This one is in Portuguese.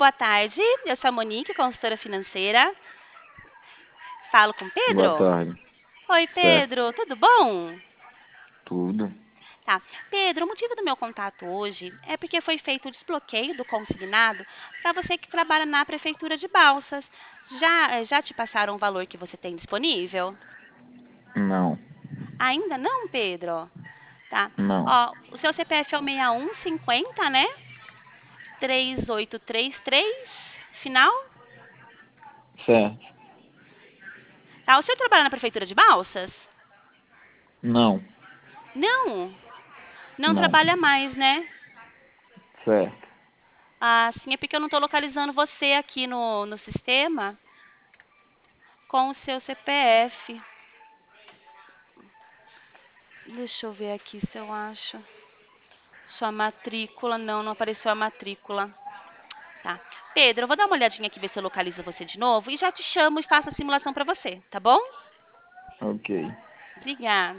boa tarde. Eu sou a Monique, consultora financeira. Falo com Boa Pedro? tarde. Oi, Certo. Pedro, tudo bom? Tudo? Tá. Pedro, o motivo do meu contato hoje é porque foi feito o desbloqueio do consignado para você que trabalha na Prefeitura de Balsas. Já te passaram o valor que você tem disponível? Não. Ainda não, Pedro? Tá. Não. Ó, o seu CPF é o 6150, né? 3833, final? Certo. Tá. O senhor trabalha na Prefeitura de Balsas? Não. Não, não Não. trabalha mais, né? Certo. Ah, sim, é porque eu não estou localizando você aqui no sistema com o seu CPF. Deixa eu ver aqui se eu acho. Sua matrícula, não apareceu a matrícula. Tá. Pedro, eu vou dar uma olhadinha aqui, ver se eu localizo você de novo e já te chamo e faço a simulação para você, tá bom? Ok. Obrigada.